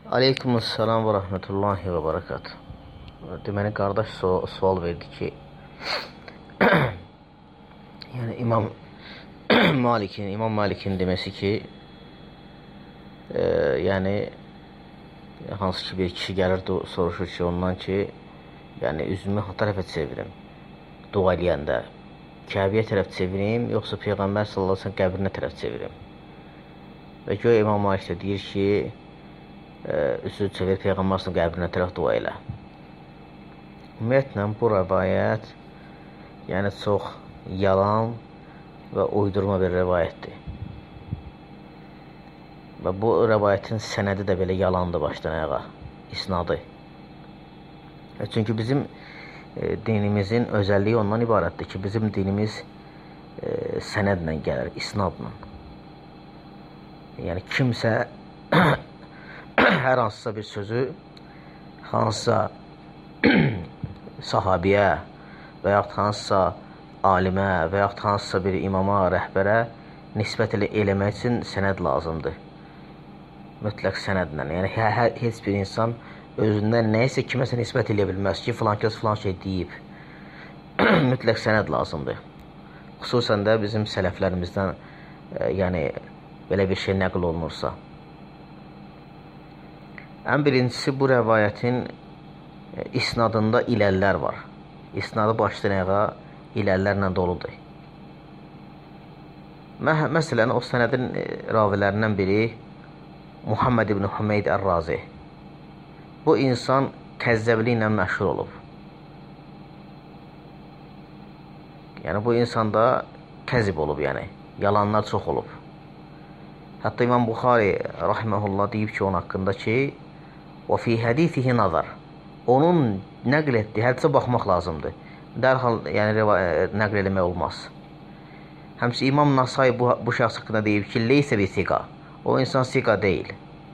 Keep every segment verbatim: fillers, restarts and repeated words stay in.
Aleykümselam və rəhmətullahi və barakatuh. Deməli, qardaş sual verdi ki, yəni İmam Malikin, İmam Malikin deməsi ki, e, yəni hansı ki bir kişi gəlir, soruşur ki, ondan ki, yəni üzümü o tərəfə çevirim, dua eləyəndə, Kəbəyə tərəf çevirim, yoxsa Peyğəmbər sallallahu əleyhi və səlləm qəbrinə tərəf çevirim. Və göy İmam Malik də deyir ki, üzü çevir Peyğəmbər sallallahu qəbrinə tərəf dua elə. Ümumiyyətlə, bu rəvayət, yəni çox yalan və uydurma bir rəvayətdir. Və bu rəvayətin sənədi də belə yalandır başdan ayağa, isnadı. Çünki bizim e, dinimizin özəlliyi ondan ibarətdir ki, bizim dinimiz e, sənədlə gəlir, isnadla. Yəni kimsə hər hansısa bir sözü hansısa sahabiyə və yaxud hansısa alimə və yaxud hansısa bir imama, rəhbərə nisbət elə eləmək üçün sənəd lazımdır. Mütləq sənədlə. Yəni hər, heç bir insan özündən nəyəsə kiməsə nisbət eləyə bilməz ki, filan kəs filan şey deyib. Mütləq sənəd lazımdır. Xüsusən də bizim sələflərimizdən e, yəni belə bir şey nəql olunursa. Ən birincisi, bu rəvayətin isnadında iləllər var. İsnadı başdan ayağa iləllərlə doludur. Mə məsələn, o sənədin ravilərindən biri Muhammed ibn Hümeyd Ər-Razi. Bu insan kəzzəbliklə məşhur olub. Yəni, bu insanda kəzib olub, yəni. Yalanlar çox olub. Hətta İmam Buxari rahiməhullah deyib ki, onun haqqında ki, və fi hədisihi nazar. Onun nəql etdiyi hədisə baxmaq lazımdır. Dərhal yəni, nəql eləmək olmaz. Həmçə İmam Nasai bu, bu şəxs haqqında deyib ki, leysə bir siqa. O insan siqa deyil.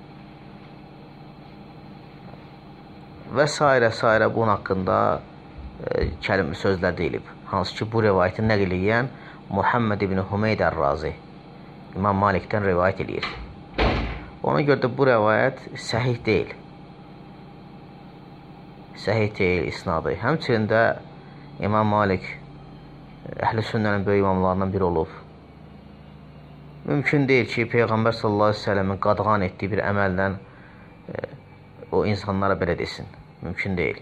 Və s. s. bunun haqqında e, kəlim sözlər deyilib. Hansı ki, bu rivayəti nəql edən Muhammed ibn Hümeyd Ər-Razi İmam Malikdən rivayət edir. Ona görə də bu rivayət səhih deyil. Səhih deyil, isnadı. Həmçində İmam Malik Əhl-i Sünnənin böyük imamlarından biri olub. Mümkün deyil ki, Peyğəmbər sallallahu əleyhi və səlləmin qadağan etdiyi bir əməldən e, o insanlara belə desin. Mümkün deyil.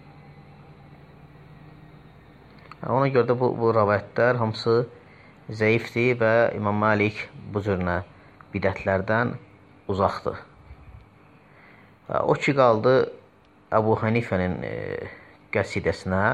Ona görə də bu, bu rəvayətlər hamısı zəifdir və İmam Malik bu cürünə bidətlərdən uzaqdır. O ki, qaldı Əbu Hanifənin e, qəsidəsinə.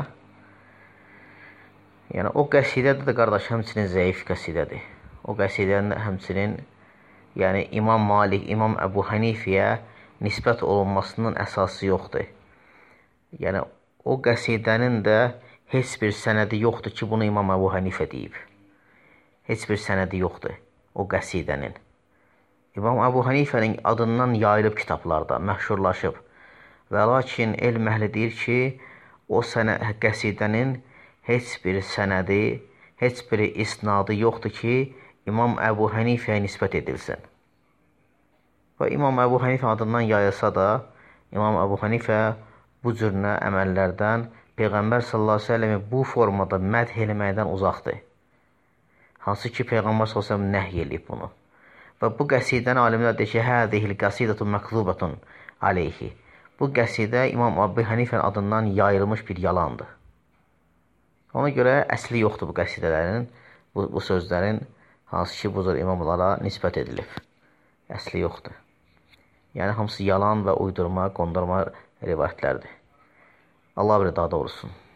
Yəni, o qəsidədə də qardaş həmçinin zəif qəsidədir. O qəsidənin həmçinin yəni İmam Malik, İmam Əbu Hanifəyə nisbət olunmasının əsası yoxdur. Yəni, o qəsidənin də heç bir sənədi yoxdur ki, bunu İmam Əbu Hanifə deyib. Heç bir sənədi yoxdur o qəsidənin. İmam Əbu Hanifənin adından yayılıb kitablarda, məşhurlaşıb. Və lakin elm əhli deyir ki, o sənə, qəsidənin heç bir sənədi, heç bir isnadı yoxdur ki, İmam Əbu Hanifəyə nisbət edilsin. Və İmam Əbu Hanifə adından yayılsa da, İmam Əbu Hanifə bu cürünə əməllərdən Peyğəmbər sallallahu əleyhi və səlləmi bu formada mədh eləməkdən uzaqdır. Hansı ki, Peyğəmbər sallallahu əleyhi və səlləm nəhy eləyib bunu. Və bu qəsidəni alimlər deyir ki, hədihil qəsidətun məkzubatun aleyhi. Bu qəsidə İmam Əbu Hanifənin adından yayılmış bir yalandır. Ona görə əsli yoxdur bu qəsidələrin, bu, bu sözlərin, hansı ki, bu cür imamlara nisbət edilib. Əsli yoxdur. Yəni, hamısı yalan və uydurma, qondurma rivayətlərdir. Allah bir daha doğrusun.